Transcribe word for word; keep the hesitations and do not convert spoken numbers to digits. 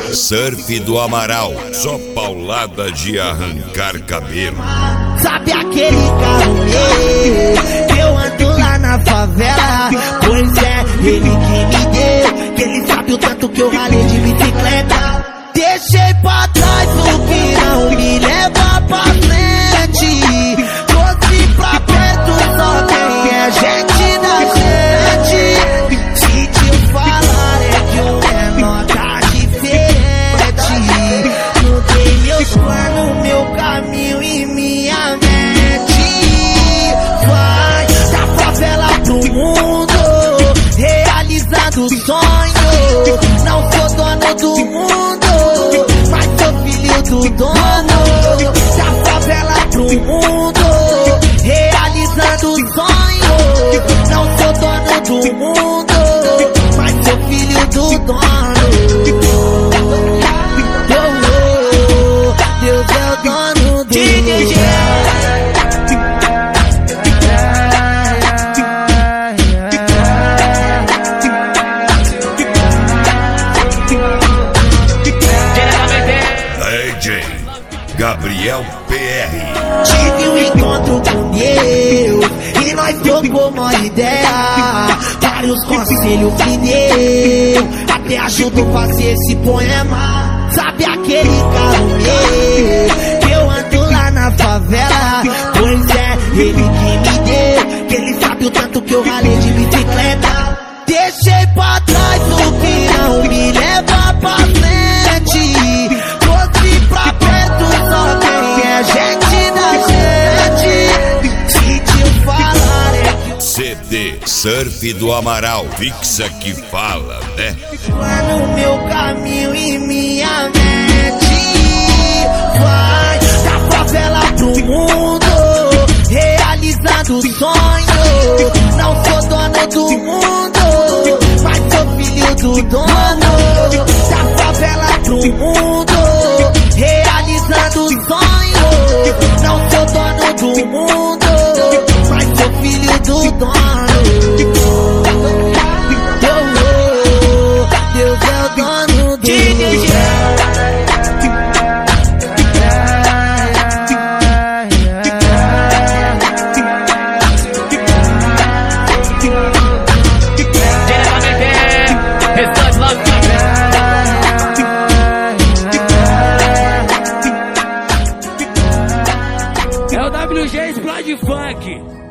Surf do Amaral, só paulada de arrancar cabelo. Sabe aquele carro meu que eu ando lá na favela? Pois é, ele que me deu, que ele sabe o tanto que eu ralei de bicicleta. Deixei pra trás o que não me leva pra frente. Trouxe pra perto só quem é gente da gente. Se te falar é que o menor tá diferente. Mudei meus planos, meu caminho e minha mente. Vai da favela pro mundo, realizando o sonho. Não sou dono do mundo, mas sou filho do dono. Da favela pro mundo, realizando o sonho. Não sou dono do mundo, mas sou filho do dono. Oh, oh, Deus é o dono do mundo. Gabriel P R. Tive um encontro com Deus e nós trocou uma ideia. Vários conselhos me deu, até ajudou a fazer esse poema. Sabe aquele carro meu que eu ando lá na favela? Pois é, ele que me deu, que ele sabe o tanto que eu ralei de bicicleta. Deixei pra trás o que não me leva pra frente. Trouxe pra perto só quem é gente da gente. Se te falar é que C D Surf do Amaral, fixa que fala, né? no meu caminho e minha mente. Vai da favela pro mundo, realizando o sonho. Não sou dono do mundo, mas sou filho do dono. Da favela pro mundo, realizando o sonho. Não sou dono do mundo, mas sou filho do dono. Deus é o dono do mundo. É o W G Explode Funk.